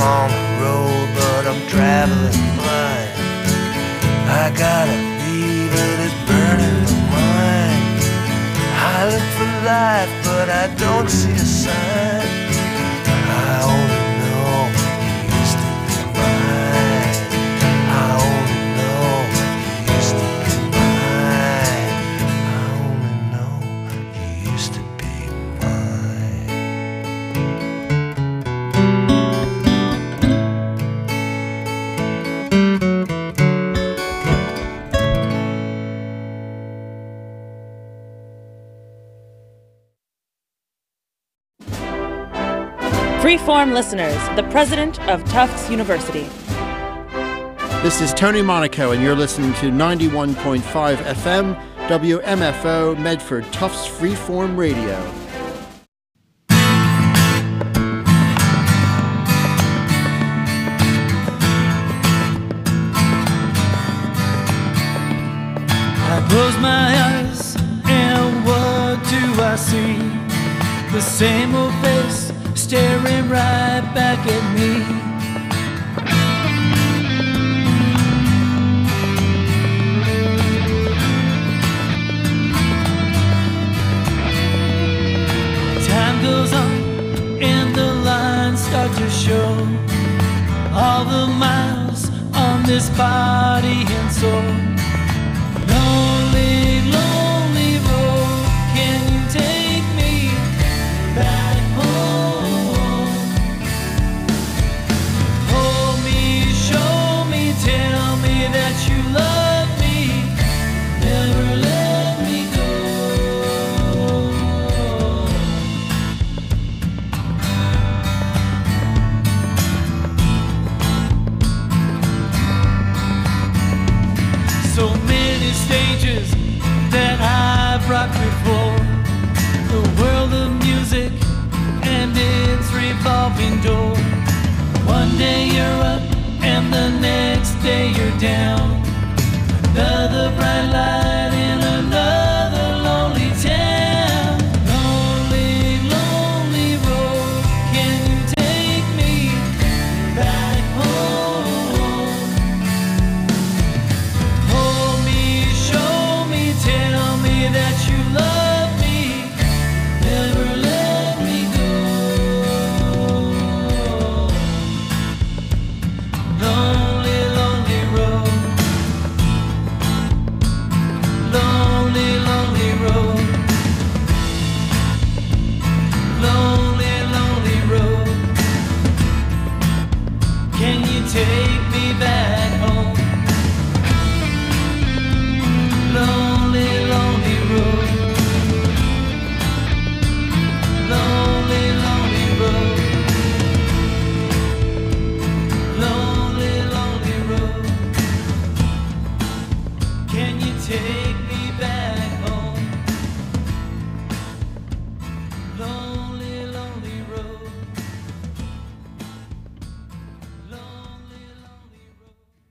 on the road, but I'm traveling blind. I got a fever that's burning my mind. I look for life, but I don't see a sign. I only know you used to be mine. I only know you used to be mine. I only know you used to be mine. Freeform listeners, the president of Tufts University. This is Tony Monaco, and you're listening to 91.5 FM, WMFO, Medford, Tufts Freeform Radio. I close my eyes, and what do I see? The same old face staring right back at me. Time goes on and the lines start to show all the miles on this body and soul. Lonely, lonely road, can you take me back home? Hold me, show me, tell me that you love me, never let me go. So many stages that I've rocked before, the world of music and its revolving door. One day you're up and the next day you're down. Another bright light in another lonely town. Lonely, lonely road, can you take me back home? Hold me, show me, tell me that you love me, never let me go. Lonely, lonely road. Lonely, lonely road. Lonely, lonely road. Can you take me back home? Lonely, lonely road. Lonely, lonely road. Lonely, lonely road. Can you take me back home? Lonely, lonely road. Lonely, lonely road.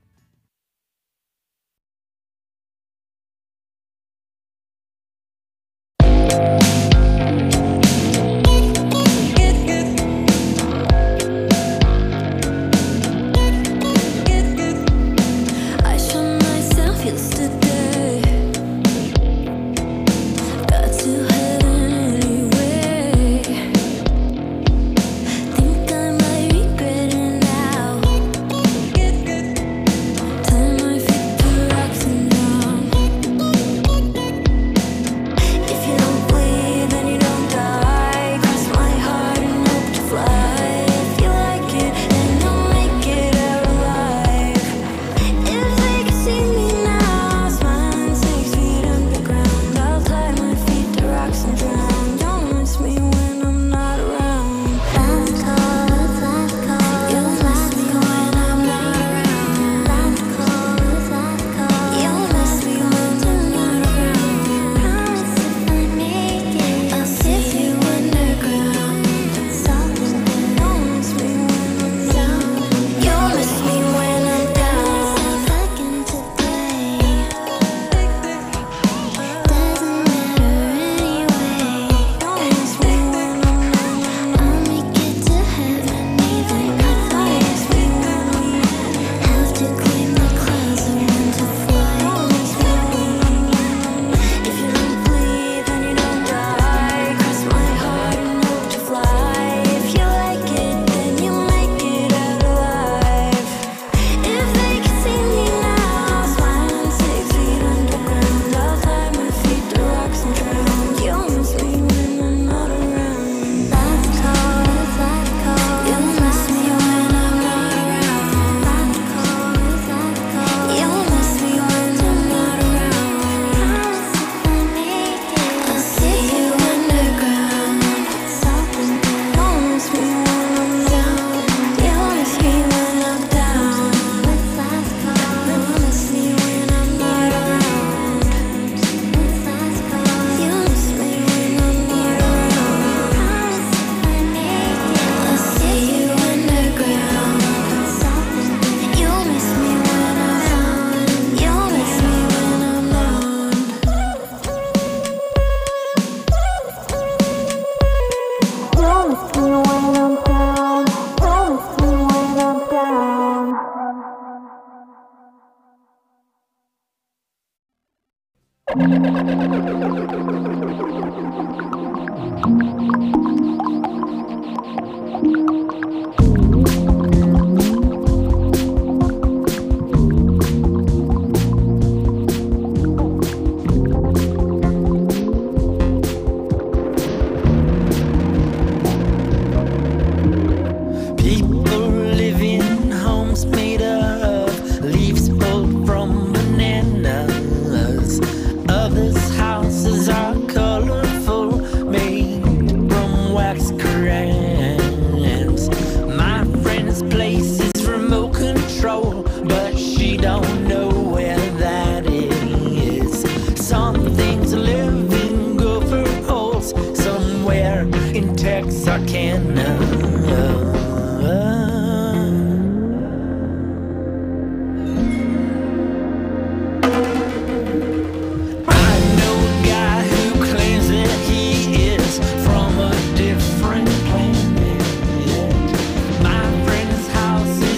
From a different planet. My friend's house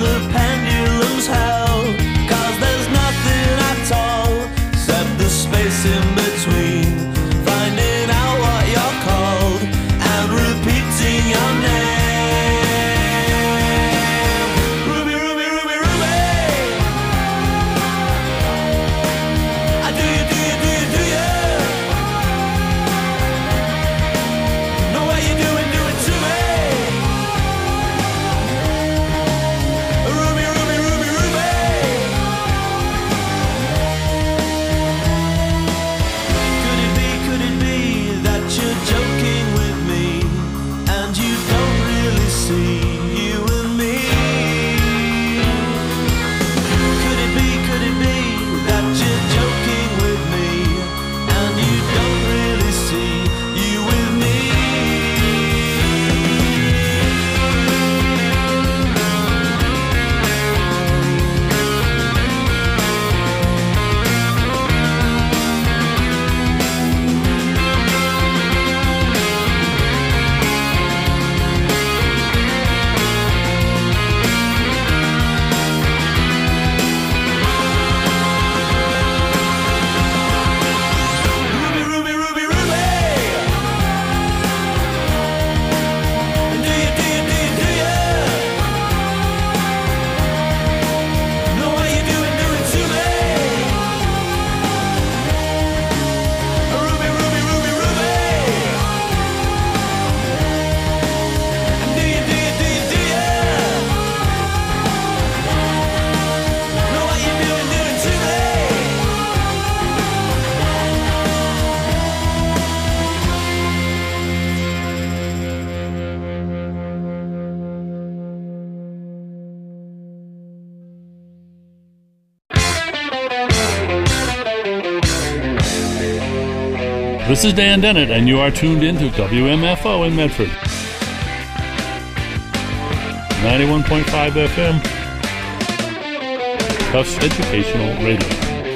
the pendulum's held, 'cause there's nothing at all except the space in between, finding out what you're called and repeating your name. Ruby, Ruby, Ruby, Ruby. I do you, do you, do you, do you? Know what you're doing, do it to me. Ruby, Ruby, Ruby, Ruby. Could it be that you're joking with me and you don't really see you and me? Could it be that you're joking with me and you don't really see you with me? Ruby, Ruby, Ruby, Ruby. Do you, do you, do you, do you? Know what you're doing, do it to me. Ruby, Ruby, Ruby, Ruby. Do you, do you, do you, do you? Know what you're doing, do it to me. This is Dan Dennett, and you are tuned into WMFO in Medford. 91.5 FM, Tufts Educational Radio.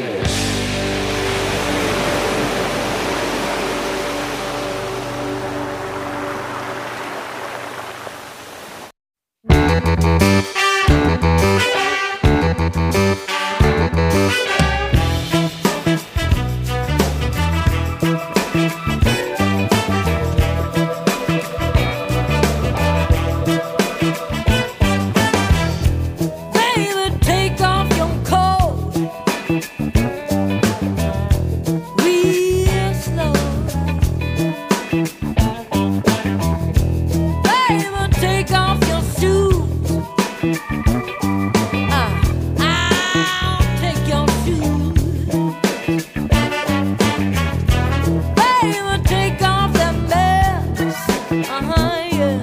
Baby, take off your coat real slow. Baby, take off your shoes. I'll take your shoes. Baby, take off that mess. Yes.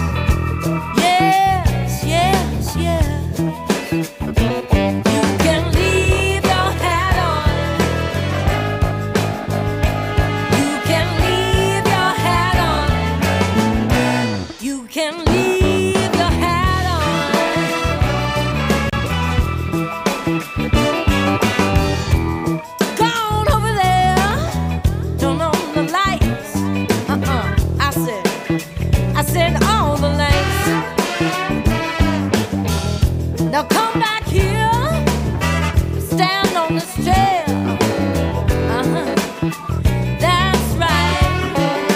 Yes, yes, yes. You can leave your hat on. You can leave your hat on. You can leave your hat on. Go on over there. Turn on the lights. I said all the lights. Now come back here, stand on this chair. That's right.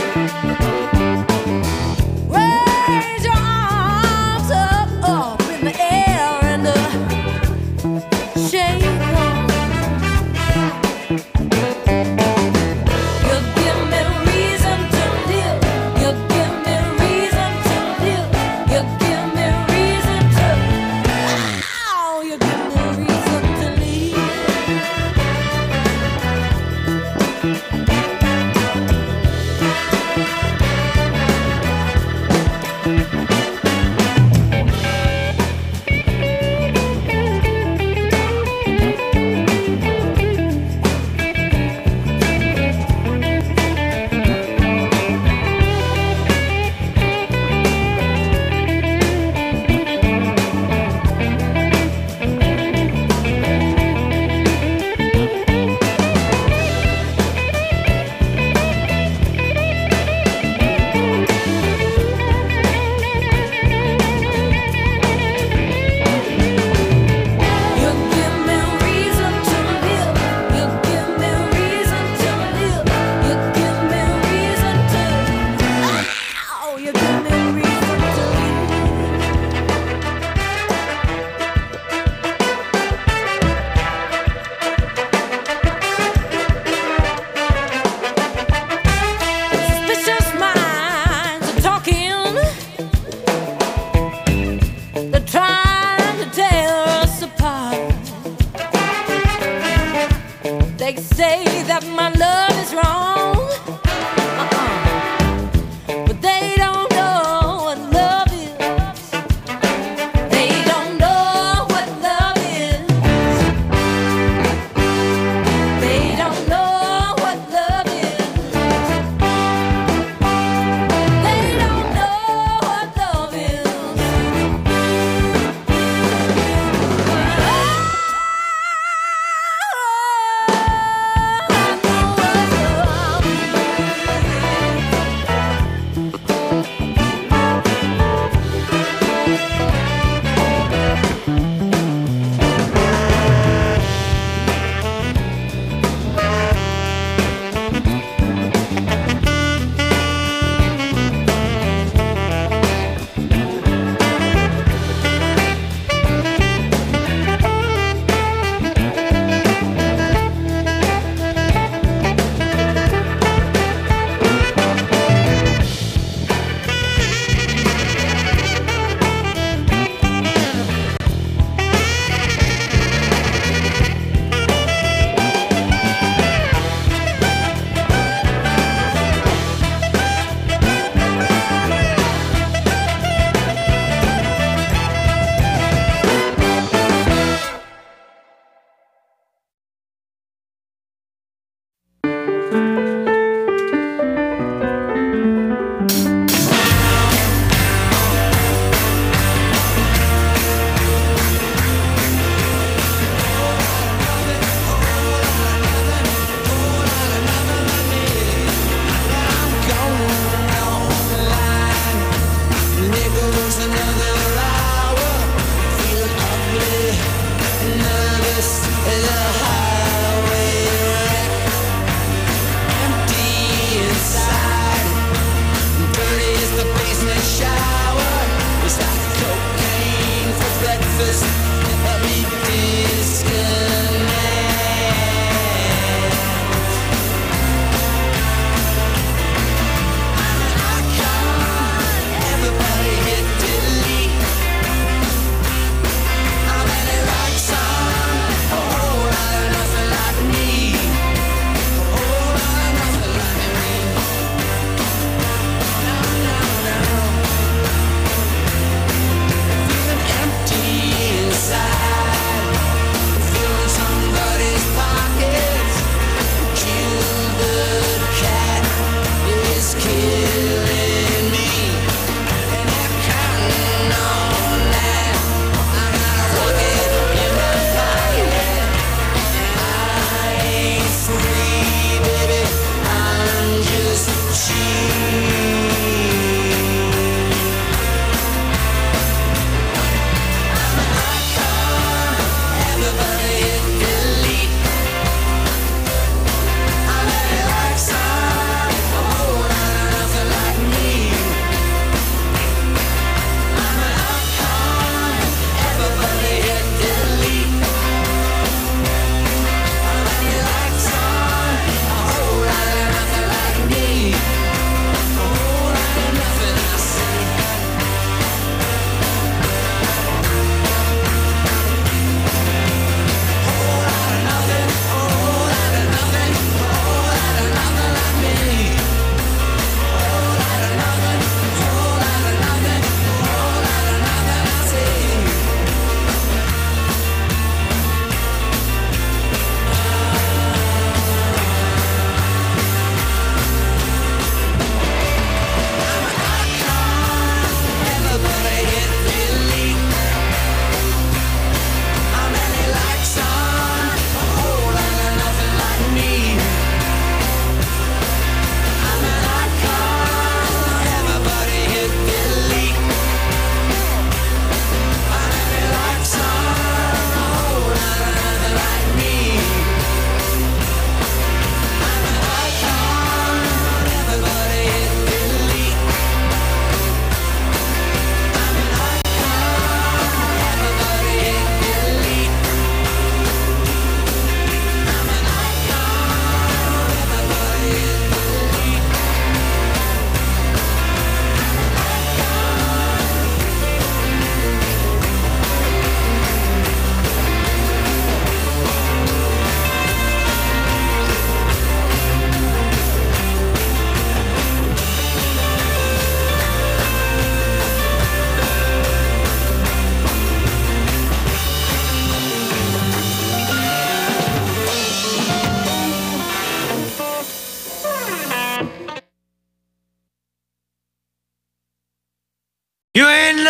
Raise your arms up in the air and shake 'em. You give me reason to live. You give me reason to live. You give me reason to. Oh, you give me reason to live. say that my love is wrong, but they don't know what love is. They don't know what love is. They don't know what love is. They don't know what love is.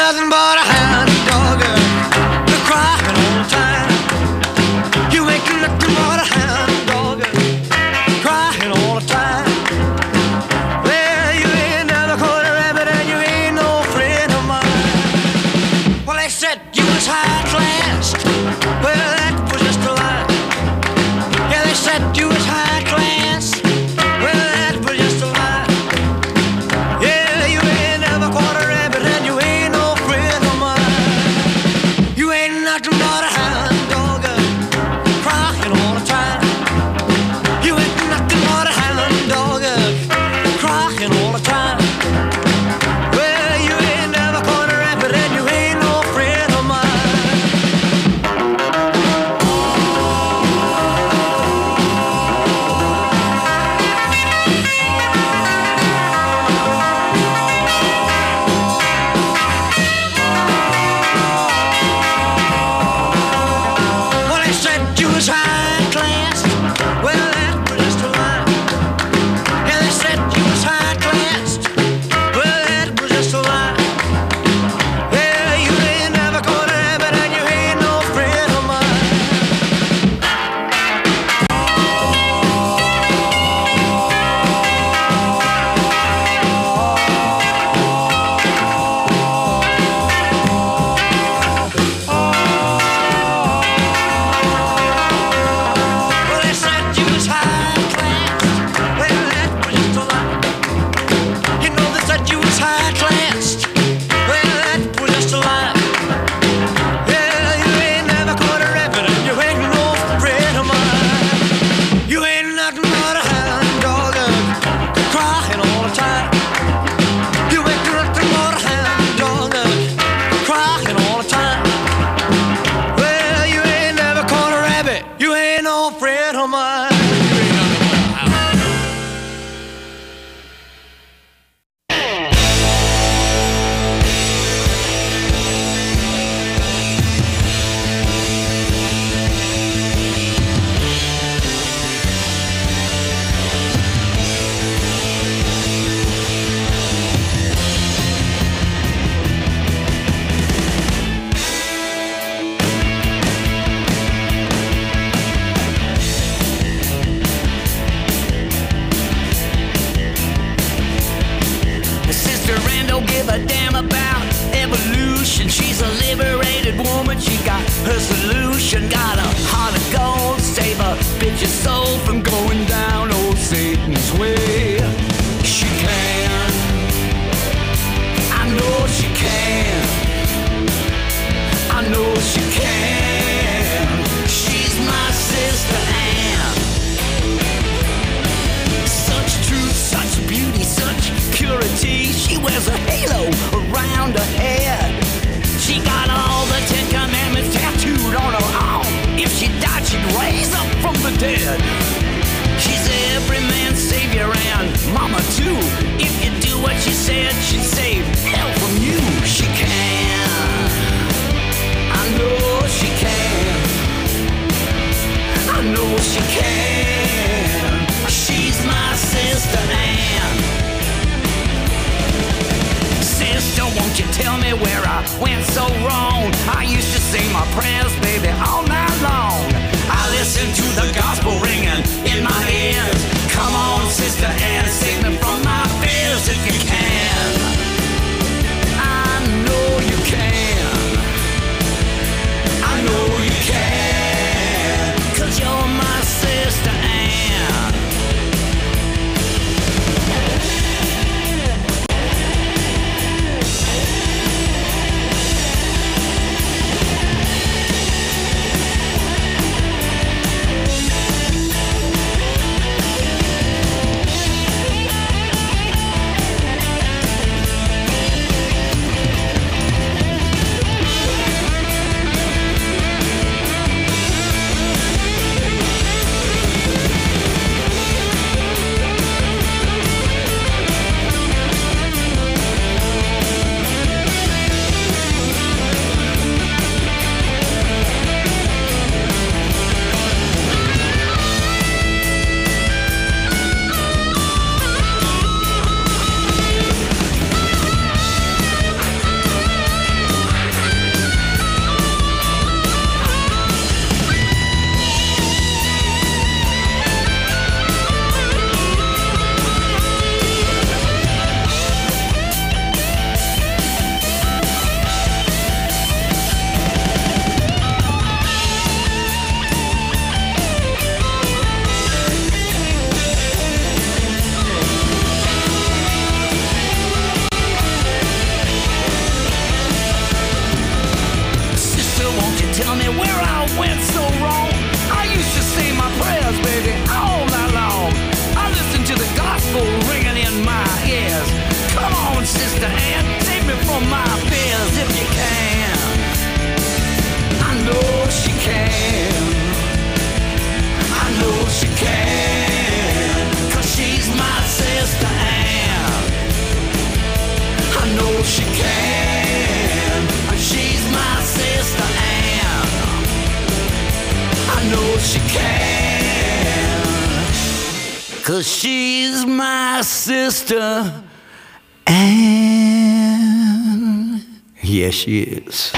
nothing but a hound dog, you're crying all the time. You ain't nothing but a hound dog, crying all the time. Well, you ain't never caught a rabbit and you ain't no friend of mine. Well, they said you was high class. Well, that was just a lie. Yeah, they said you was high class. Well, that was just a lie. Yeah, you ain't never caught a rabbit and you ain't no friend of mine. You ain't nothing but a hound dog, crying all the time. You ain't nothing but a hound dog, crying all the time. Well, you ain't never caught a rabbit and you ain't no friend of mine. Well, they said you was high class. Well, that was just a lie. Yeah, they said you was high class. Well, that was just a lie. Yeah, you ain't never caught a rabbit and you ain't no friend of mine. Well, they said you was high class. Well, that was just a lie. You know they said you was high class. Well, that was just a lie. Yeah, you ain't never caught a rabbit and you ain't no friend of mine. You ain't nothing but a hound dog, crying all the time. You ain't nothing but a hound dog, crying all the time. Well, you ain't never caught a rabbit. You ain't no friend of mine. You ain't nothing but a hound. Sister Ann don't give a damn about evolution. She's a liberated woman. She got her solution. Got a heart of gold. Save a bitch's soul from going down old Satan's way. She can. I know she can. I know she can. She's my sister Ann. Such truth, such beauty, such purity. She wears a halo around her head. She got all the 10 Commandments tattooed on her arm. If she died, she'd raise up from the dead. know she can. 'Cause she's my sister, and yes, she is.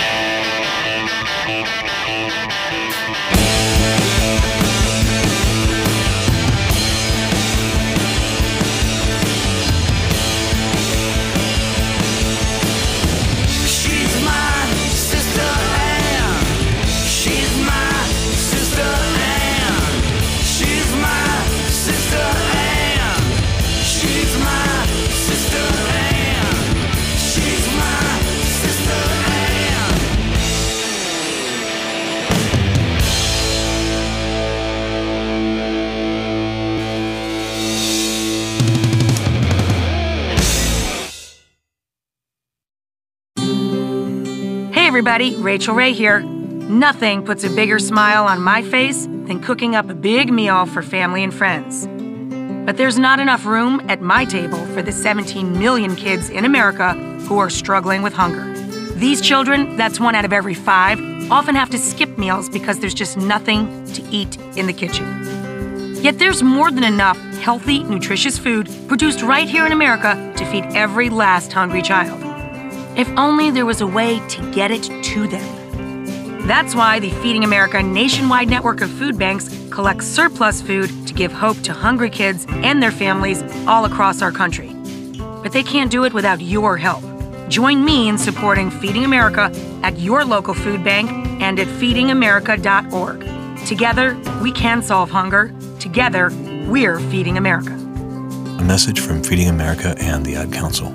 everybody, Rachel Ray here. Nothing puts a bigger smile on my face than cooking up a big meal for family and friends. But there's not enough room at my table for the 17 million kids in America who are struggling with hunger. These children, that's 1 out of every 5, often have to skip meals because there's just nothing to eat in the kitchen. Yet there's more than enough healthy, nutritious food produced right here in America to feed every last hungry child. If only there was a way to get it to them. That's why the Feeding America nationwide network of food banks collects surplus food to give hope to hungry kids and their families all across our country. But they can't do it without your help. Join me in supporting Feeding America at your local food bank and at feedingamerica.org. Together, we can solve hunger. Together, we're Feeding America. A message from Feeding America and the Ad Council.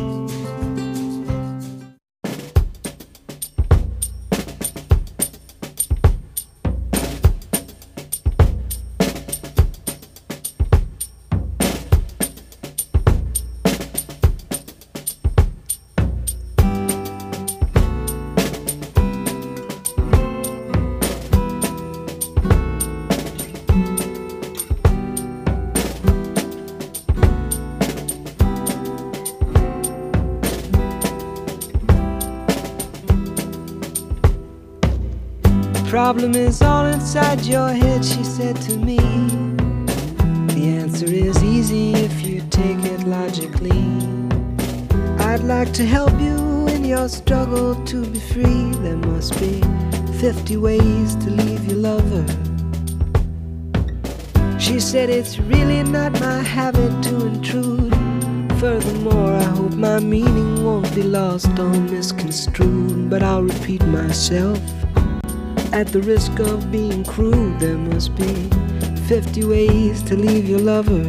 Problem is all inside your head, she said to me. The answer is easy if you take it logically. I'd like to help you in your struggle to be free. There must be 50 ways to leave your lover. She said it's really not my habit to intrude. Furthermore, I hope my meaning won't be lost or misconstrued. But I'll repeat myself. At the risk of being crude, there must be 50 ways to leave your lover.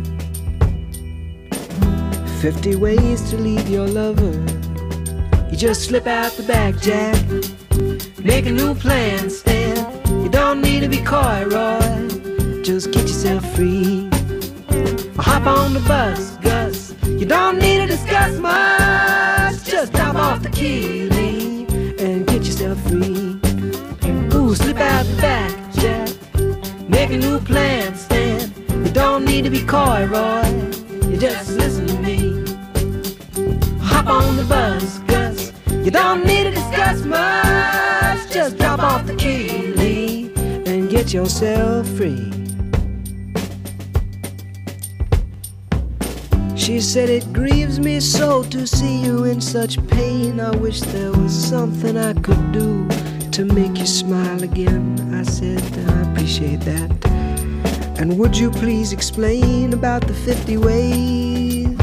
50 ways to leave your lover. You just slip out the back, Jack. Make a new plan, Stan. You don't need to be coy, Roy. Just get yourself free. Hop on the bus, Gus. You don't need to discuss much. Just drop off the key, Lee, and get yourself free. Slip out the back, Jack. Make a new plan, Stan. You don't need to be coy, Roy. You just listen to me. Hop on the bus, Gus. You don't need to discuss much. Just drop off the key, Lee, and get yourself free. She said it grieves me so to see you in such pain. I wish there was something I could do to make you smile again. I said, I appreciate that. And would you please explain about the 50 ways?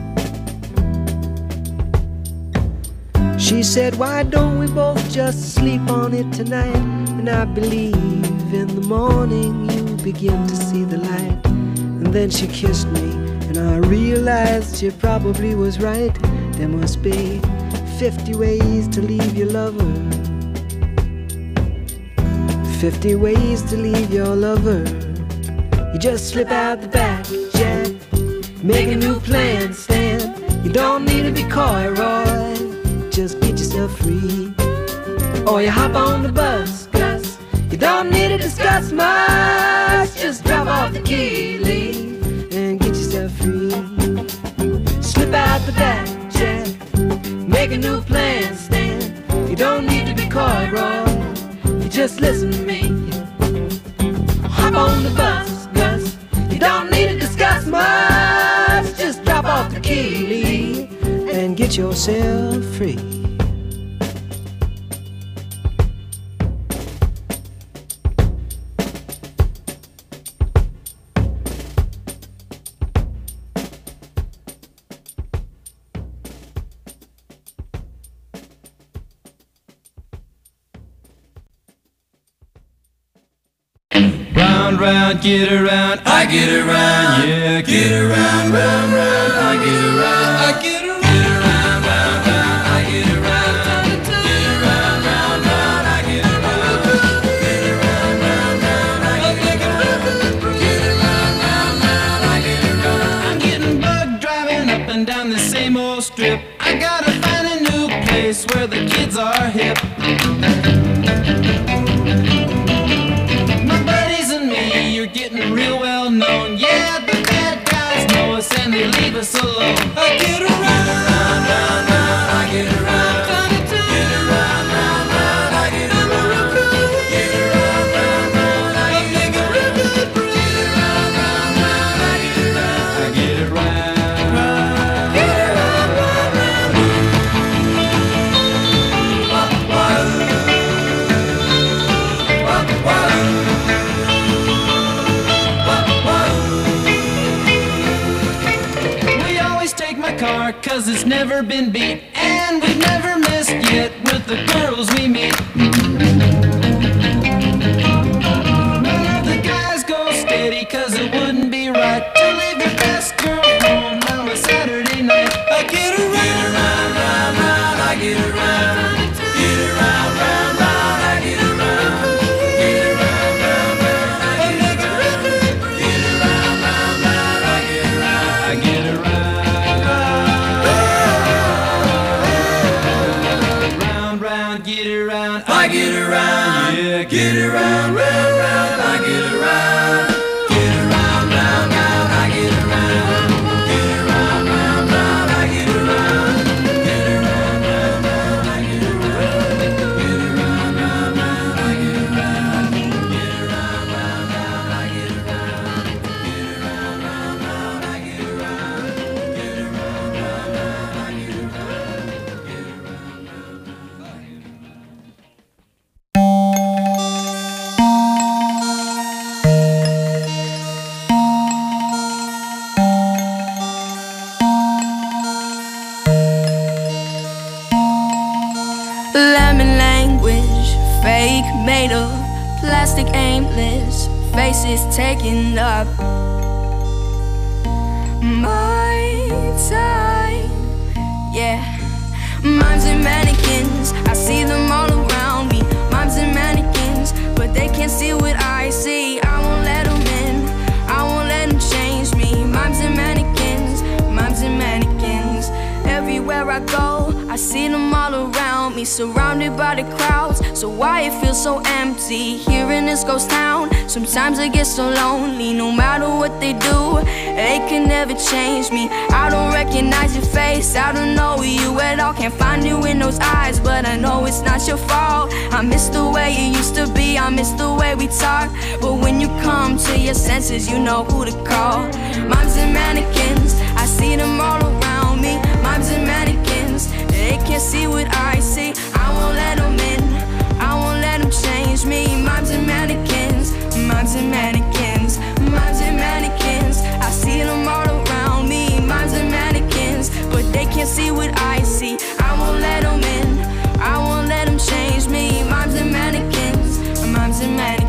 She said, why don't we both just sleep on it tonight? And I believe in the morning you begin to see the light. And then she kissed me, and I realized she probably was right. There must be 50 ways to leave your lover. 50 ways to leave your lover. You just slip out the back, Jack. Make a new plan, Stan. You don't need to be coy, Roy. Just get yourself free. Or you hop on the bus, Gus. You don't need to discuss much. Just drop off the key, Lee, and get yourself free. Slip out the back, Jack. Make a new plan, Stan. You don't need to be coy, Roy. Just listen to me. hop on the bus, Gus. You don't need to discuss much. Just drop off the key and get yourself free. Round, round, get around, I get around, yeah, get around, round, round, I get around, I get around, get around, round, round, I get around, get around, round, round, I get around, get around, round, round, I get around, get around, round, round, I get around. I'm getting bugged driving up and down the same old strip. I gotta find a new place where the kids are hip. Getting real well known, yeah, the bad guys know us and they leave us alone. I get around, round, round, round, I get around, get around, round, round, I get around, get around, round, round, I get around, get around, round, round, I get around, I get around, get around, round, round. Car, 'cause it's never been beat, and we've never missed yet with the girls we meet. None of the guys go steady, 'cause it wouldn't be right to leave your best girl home on a Saturday night. I get around, round, round, round, I get around, get around, round, round, I get around, get around, round, round, I get around, get around, round, round, I get around, I get around. Get around, I get around, yeah, get around, round, round, I get around, get around, round, round, I get around, get around, round, round, I get around, get around, round, round, I get around, get around, round, round, I get around, get around, round, round, I get around, get around, round, round, I get around, get around, round, round, I get around, get around, round, round, I get around. Lemon language, fake, made of plastic, aimless faces taking up my time. Yeah, mimes and mannequins, I see them all around me. Mimes and mannequins, but they can't see what I see. I won't let them in, I won't let them change me. Mimes and mannequins, mimes and mannequins. Everywhere I go, I see them all around me, surrounded by the crowds. So why it feels so empty here in this ghost town? Sometimes I get so lonely, no matter what they do, they can never change me. I don't recognize your face, I don't know you at all. Can't find you in those eyes, but I know it's not your fault. I miss the way you used to be, I miss the way we talk. But when you come to your senses, you know who to call. Mimes and mannequins, I see them all around me. Mimes and mannequins, they can't see what I see. I won't let them in, I won't let them change me. Mimes and mannequins, mimes and mannequins, mimes and mannequins. I see them all around me. Mimes and mannequins, but they can't see what I see. I won't let them in, I won't let them change me. Mimes and mannequins, mimes and mannequins.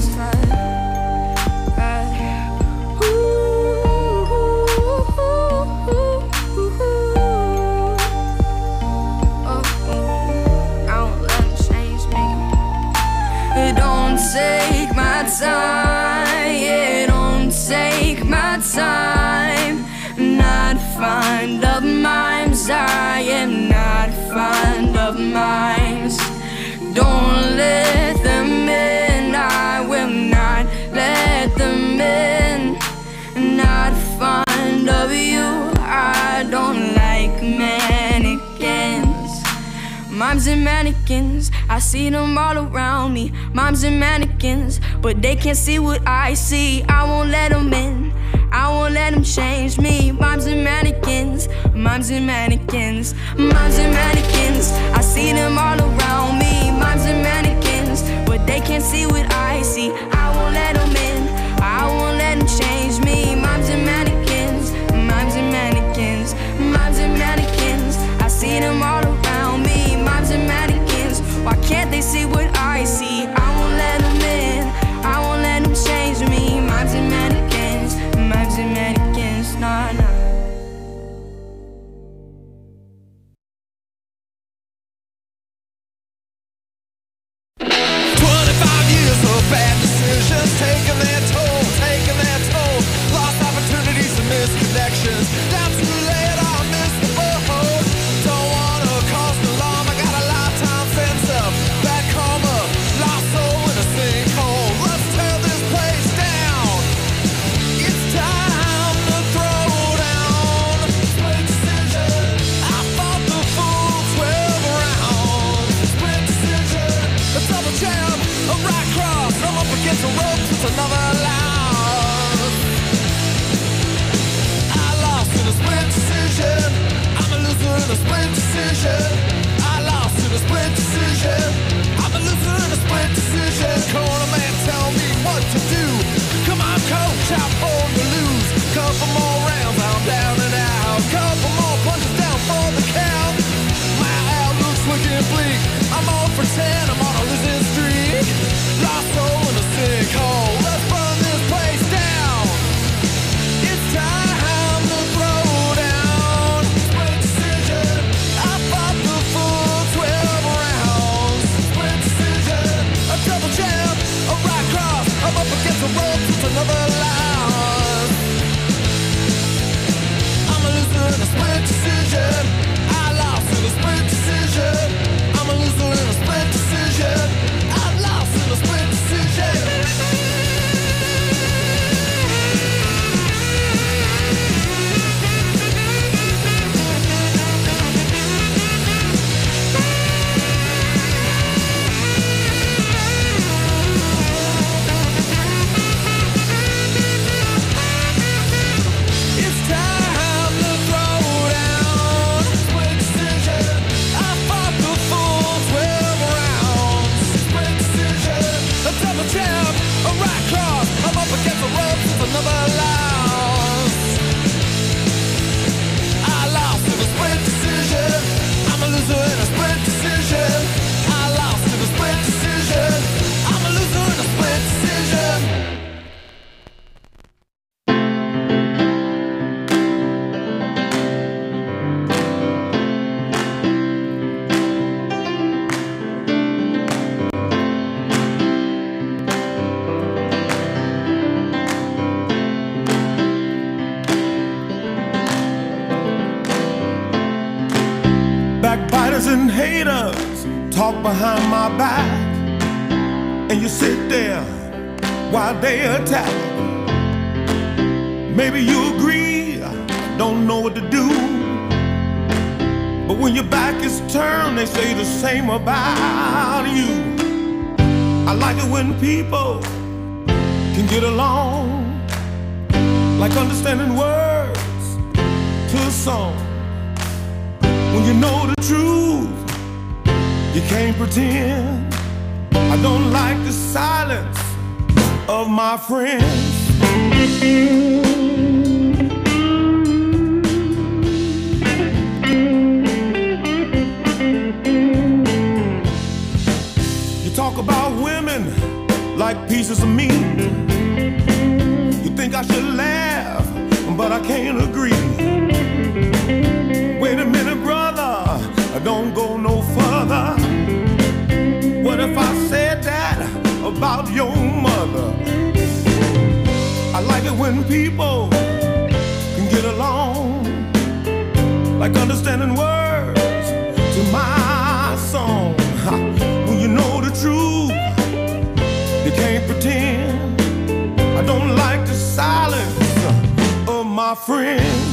Take my time, yeah, don't take my time. Not fond of mimes, I am not fond of mimes. Don't let them in, I will not let them in. Not fond of you, I don't like mannequins. Mimes and mannequins, I see them all around me, moms and mannequins, but they can't see what I see. I won't let them in, I won't let them change me. Moms and mannequins, moms and mannequins, moms and mannequins. I see them all around me, moms and mannequins, but they can't see what I see. I won't let them in, I won't let them change me. Moms and mannequins, moms and mannequins, moms and mannequins. I see them all around me, moms and mannequins. Why can't they see what I see? I won't let them in, I won't let them change me. Moms and mannequins, moms and mannequins, nah, nah. Taking their toll, lost opportunities and misconnections. Down too late, I missed the boat. Don't wanna cause an alarm, I got a lifetime fence up. Bad karma, lost soul in a sinkhole. Let's tear this place down. It's time to throw down. Split decision, I fought the full 12 rounds. Split decision, a double jam, a right cross, I'm up against the rope. Another loss. I lost in a split decision. I'm a loser in a split decision. I lost in a split decision. I'm a loser in a split decision. Corner man, tell me what to do. Come on, coach, I'm born to lose. Couple more rounds, I'm down and out. Couple more punches down for the count. My outlook's looking bleak. I'm on for 10, I'm on a losing streak. Lost soul in a sinkhole. Let's burn this place down. It's time to throw down. Split decision. I fought the full 12 rounds. Split decision. A double jam, a right cross. I'm up against the ropes. It's another loss. I'm a loser in a split decision. I lost in a split decision. I'm a loser in a split decision. I lost in a split decision. It's time to throw down. Split decision. I fought the full 12 rounds. Split decision. A double jam, a right cross. I'm up against the ropes. It's another loss. I lost in a split decision. I'm a loser in a split decision. I lost in a split decision. I'm a loser in a split decision. Backbiters and haters talk behind my back, and you sit there while they attack. Maybe you agree, don't know what to do, but when your back is turned, they say the same about you. I like it when people can get along, like understanding words to a song. When you know the truth, you can't pretend. I don't like the silence of my friends. You talk about women like pieces of meat. You think I should laugh, but I can't agree. Wait a minute, brother, don't go no further. What if I said that about your mother? I like it when people can get along, like understanding words to my song. When you know the truth, you can't pretend. I don't like the silence of my friends.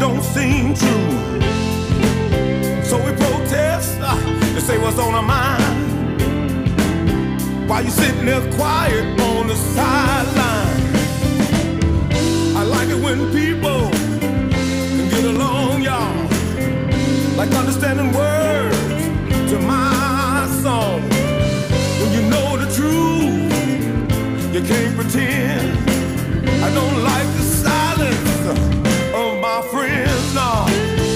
don't seem true. So we protest and say what's on our mind, while you sitting there quiet on the sideline. I like it when people can get along, y'all, like understanding words to my song. When you know the truth, you can't pretend. I don't like the silence of my friends, no.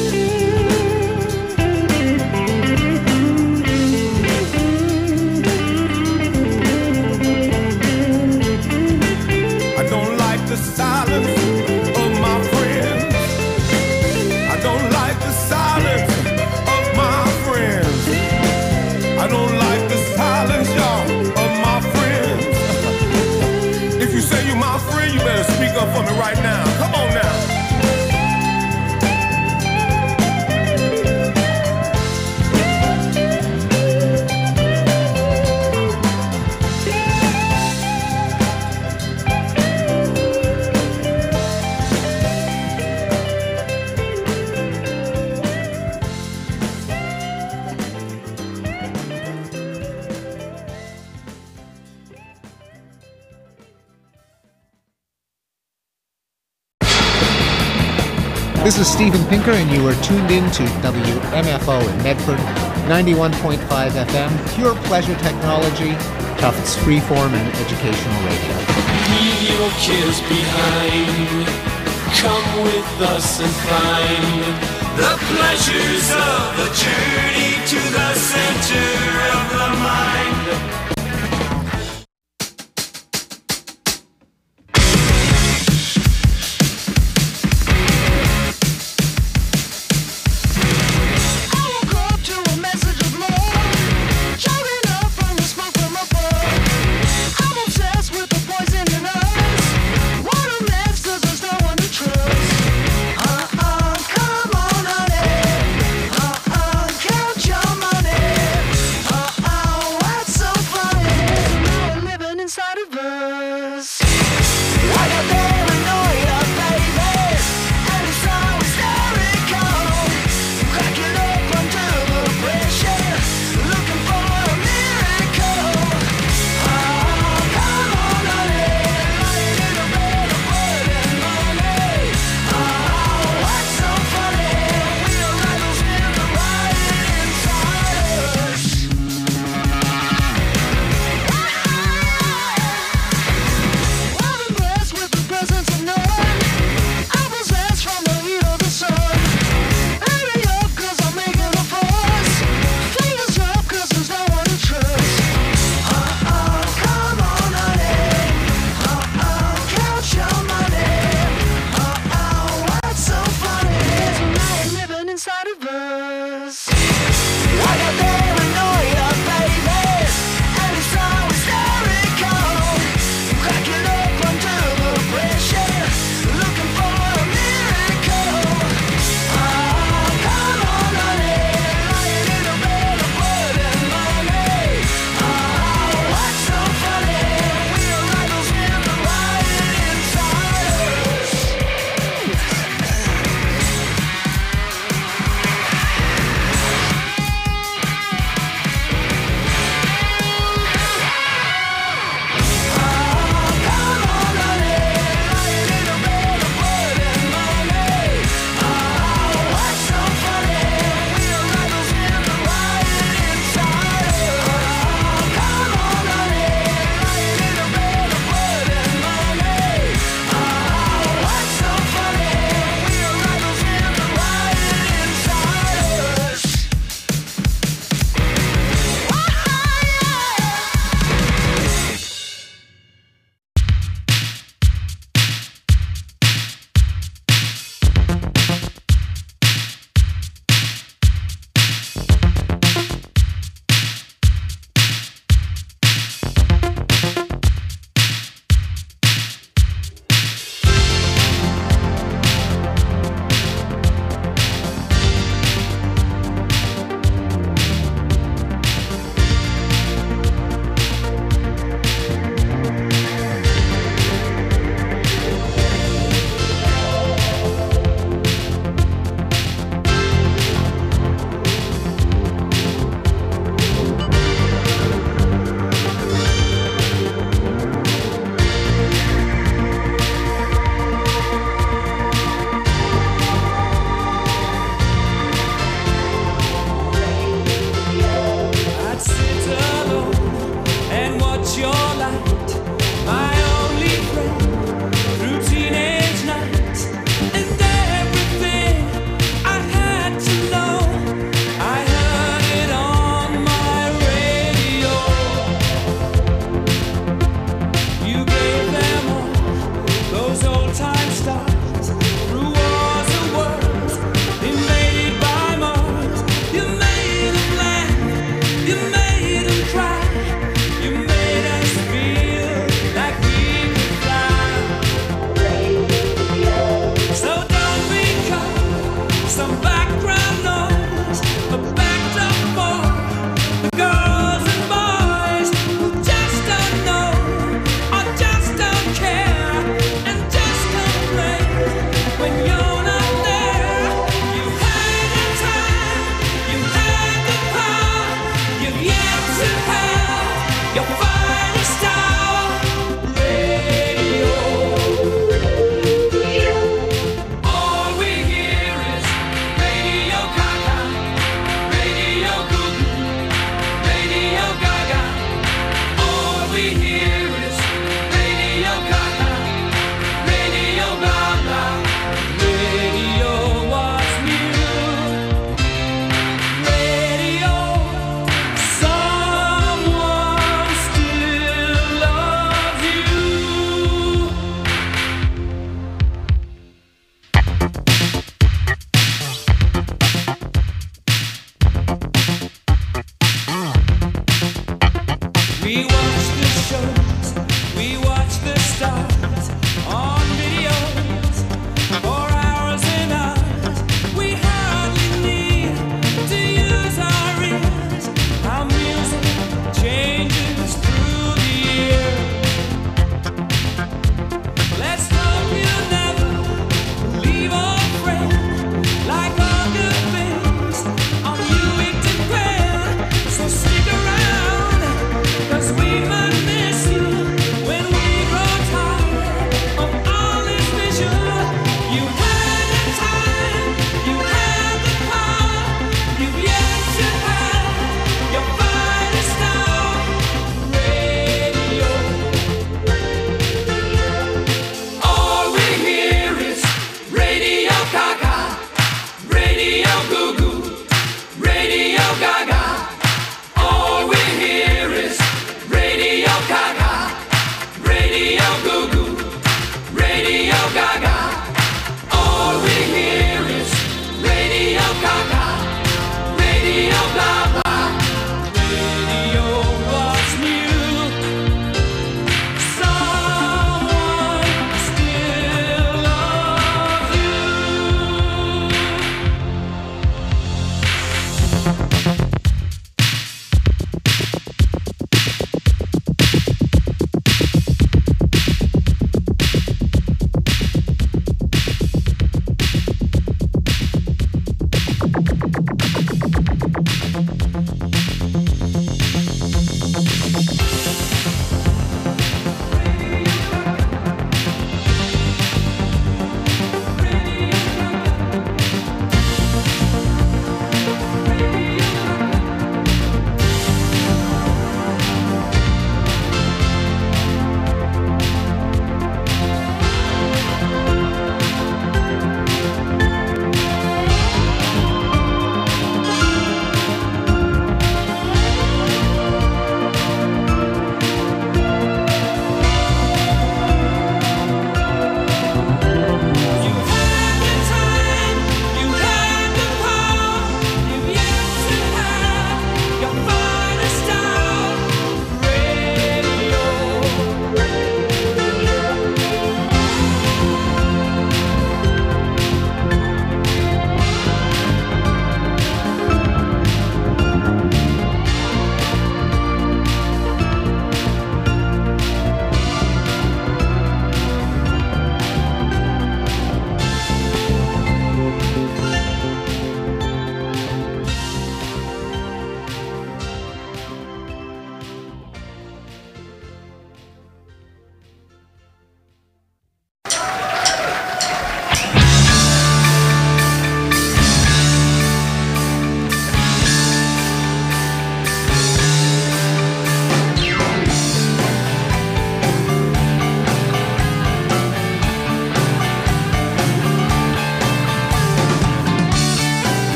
I don't like the silence of my friends. I don't like the silence of my friends. I don't like the silence, y'all, of my friends. If you say you're my friend, you better speak up for me right now. Come on now. This is Steven Pinker, and you are tuned in to WMFO in Medford, 91.5 FM, pure pleasure technology, Tufts freeform and educational radio. Leave your cares behind. Come with us and find the pleasures of the journey to the center of the mind. Count your money.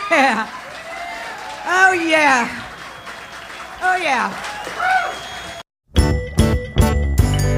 Yeah. Oh, yeah. Oh, yeah.